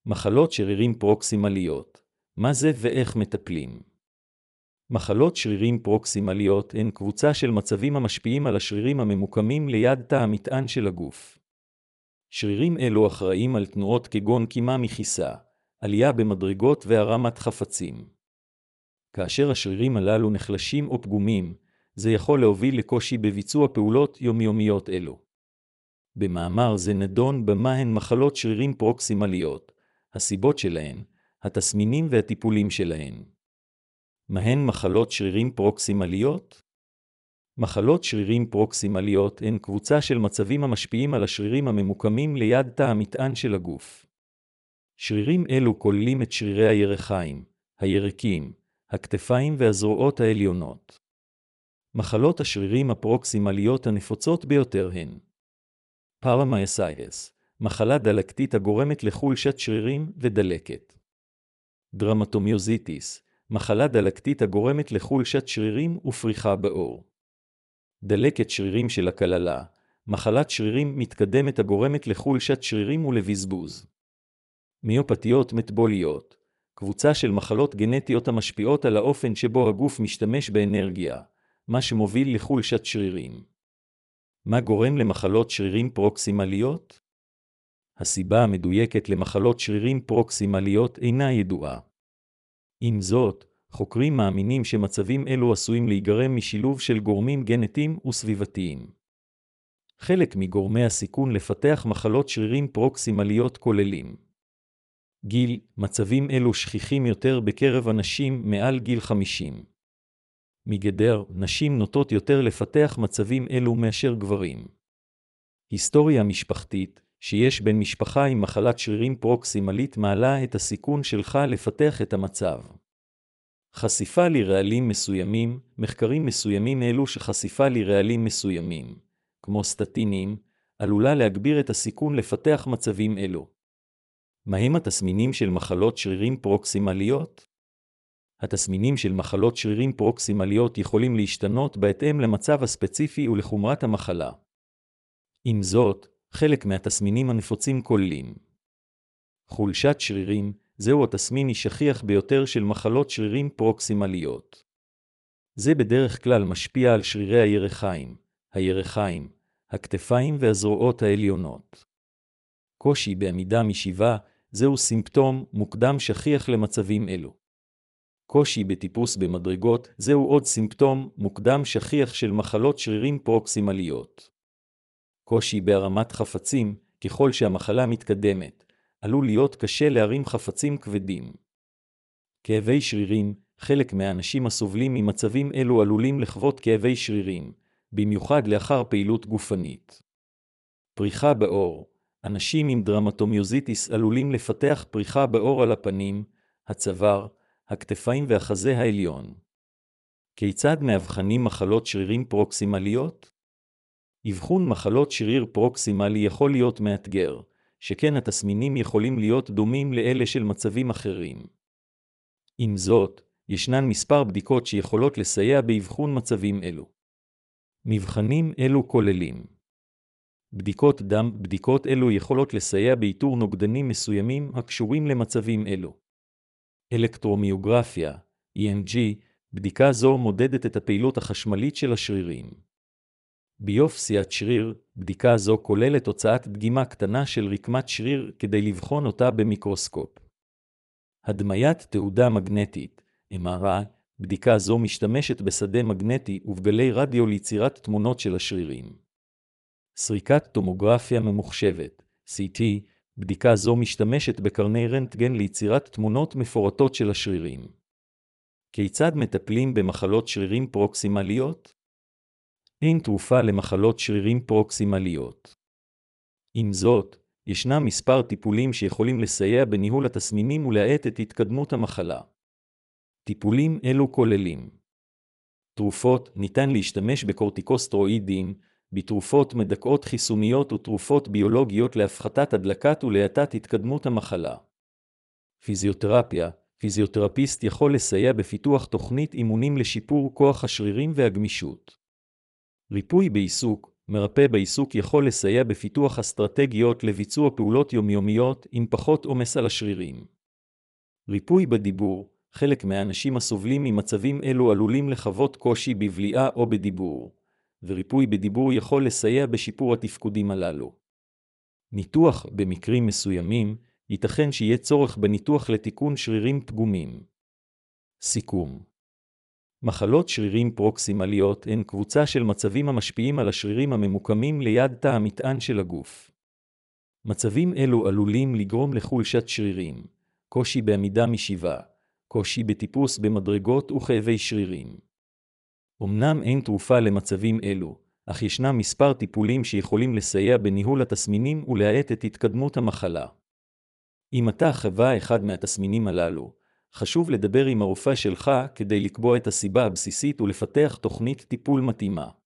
מחלות שרירים פרוקסימליות. מה זה ואיך מטפלים? מחלות שרירים פרוקסימליות הן קבוצה של מצבים המשפיעים על השרירים הממוקמים ליד תא המטען של הגוף. שרירים אלו אחראים על תנועות כגון קימה מכיסה, עלייה במדרגות והרמת חפצים. כאשר השרירים הללו נחלשים או פגומים, זה יכול להוביל לקושי בביצוע פעולות יומיומיות אלו. במאמר זה נדון במה הן מחלות שרירים פרוקסימליות, הסיבות שלהן, התסמינים והטיפולים שלהן. מהן מחלות שרירים פרוקסימליות? מחלות שרירים פרוקסימליות הן קבוצה של מצבים המשפיעים על השרירים הממוקמים ליד תא המטען של הגוף. שרירים אלו כוללים את שרירי הירכיים, הירקים, הכתפיים והזרועות העליונות. מחלות השרירים הפרוקסימליות הנפוצות ביותר הן פרמייסייטיס, מחלה דלקתית הגורמת לחולשת שרירים ודלקת. דרמטומיוזיטיס, מחלה דלקתית הגורמת לחולשת שרירים ופריחה בעור. דלקת שרירים של הכללה, מחלת שרירים מתקדמת הגורמת לחולשת שרירים ולבזבוז. מיופתיות מטבוליות, קבוצה של מחלות גנטיות המשפיעות על האופן שבו הגוף משתמש באנרגיה, מה שמוביל לחולשת שרירים. מה גורם למחלות שרירים פרוקסימליות? הסיבה המדויקת למחלות שרירים פרוקסימליות אינה ידועה. עם זאת, חוקרים מאמינים שמצבים אלו עשויים להיגרם משילוב של גורמים גנטיים וסביבתיים. חלק מגורמי הסיכון לפתח מחלות שרירים פרוקסימליות כוללים גיל, מצבים אלו שכיחים יותר בקרב אנשים מעל גיל 50. מגדר, נשים נוטות יותר לפתח מצבים אלו מאשר גברים. היסטוריה משפחתית, שיש בין משפחה עם מחלת שרירים פרוקסימלית מעלה את הסיכון שלך לפתח את המצב. חשיפה לרעלים מסוימים, מחקרים מסוימים אלו שחשיפה לרעלים מסוימים, כמו סטטינים, עלולה להגביר את הסיכון לפתח מצבים אלו. מהם התסמינים של מחלות שרירים פרוקסימליות? התסמינים של מחלות שרירים פרוקסימליות יכולים להשתנות בהתאם למצב הספציפי ולחומרת המחלה. עם זאת, חלק מהתסמינים הנפוצים כוללים חולשת שרירים, זהו התסמין השכיח ביותר של מחלות שרירים פרוקסימליות. זה בדרך כלל משפיע על שרירי הירכיים, הכתפיים והזרועות העליונות. קושי בעמידה משכיבה, זהו סימפטום מוקדם שכיח למצבים אלו. קושי בטיפוס במדרגות, זהו עוד סימפטום מוקדם שכיח של מחלות שרירים פרוקסימליות. קושי בהרמת חפצים, ככל שהמחלה מתקדמת, עלול להיות קשה להרים חפצים כבדים. כאבי שרירים, חלק מהאנשים הסובלים ממצבים אלו עלולים לחוות כאבי שרירים, במיוחד לאחר פעילות גופנית. פריחה בעור, אנשים עם דרמטומיוזיטיס עלולים לפתח פריחה בעור על הפנים, הצוואר, הכתפיים והחזה העליון. כיצד מאבחנים מחלות שרירים פרוקסימליות? אבחון מחלות שריר פרוקסימלי יכול להיות מאתגר, שכן התסמינים יכולים להיות דומים לאלה של מצבים אחרים. עם זאת, ישנן מספר בדיקות שיכולות לסייע באבחון מצבים אלו. מבחנים אלו כוללים בדיקות דם, בדיקות אלו יכולות לסייע באיתור נוגדנים מסוימים הקשורים למצבים אלו. אלקטרומיוגרפיה, EMG, בדיקה זו מודדת את הפעילות החשמלית של השרירים. ביופסיית שריר, בדיקה זו כוללת הוצאת דגימה קטנה של רקמת שריר כדי לבחון אותה במיקרוסקופ. הדמיית תעודה מגנטית, MRI, בדיקה זו משתמשת בשדה מגנטי ובגלי רדיו ליצירת תמונות של השרירים. סריקת טומוגרפיה ממוחשבת, CT, בדיקה זו משתמשת בקרני רנטגן ליצירת תמונות מפורטות של השרירים. כיצד מטפלים במחלות שרירים פרוקסימליות? אין תרופה למחלות שרירים פרוקסימליות. עם זאת, ישנם מספר טיפולים שיכולים לסייע בניהול התסמינים ולהאט את התקדמות המחלה. טיפולים אלו כוללים תרופות, ניתן להשתמש בקורטיקוסטרואידים, בתרופות מדכאות חיסוניות ותרופות ביולוגיות להפחתת הדלקת ולהאטת התקדמות המחלה. פיזיותרפיה, פיזיותרפיסט יכול לסייע בפיתוח תוכנית אימונים לשיפור כוח השרירים והגמישות. ריפוי בעיסוק, מרפא בעיסוק יכול לסייע בפיתוח אסטרטגיות לביצוע פעולות יומיומיות עם פחות עומס על השרירים. ריפוי בדיבור, חלק מהאנשים הסובלים ממצבים אלו עלולים לחוות קושי בבליעה או בדיבור, וריפוי בדיבור יכול לסייע בשיפור התפקודים הללו. ניתוח, במקרים מסוימים, ייתכן שיהיה צורך בניתוח לתיקון שרירים פגומים. סיכום. מחלות שרירים פרוקסימליות הן קבוצה של מצבים המשפיעים על השרירים הממוקמים ליד תא המטען של הגוף. מצבים אלו עלולים לגרום לחולשת שרירים, קושי בעמידה משבעה, קושי בטיפוס במדרגות וכאבי שרירים. אמנם אין תרופה למצבים אלו, אך ישנם מספר טיפולים שיכולים לסייע בניהול התסמינים ולהאט את התקדמות המחלה. אם אתה חווה אחד מהתסמינים הללו, חשוב לדבר עם הרופא שלך כדי לקבוע את הסיבה הבסיסית ולפתח תוכנית טיפול מתאימה.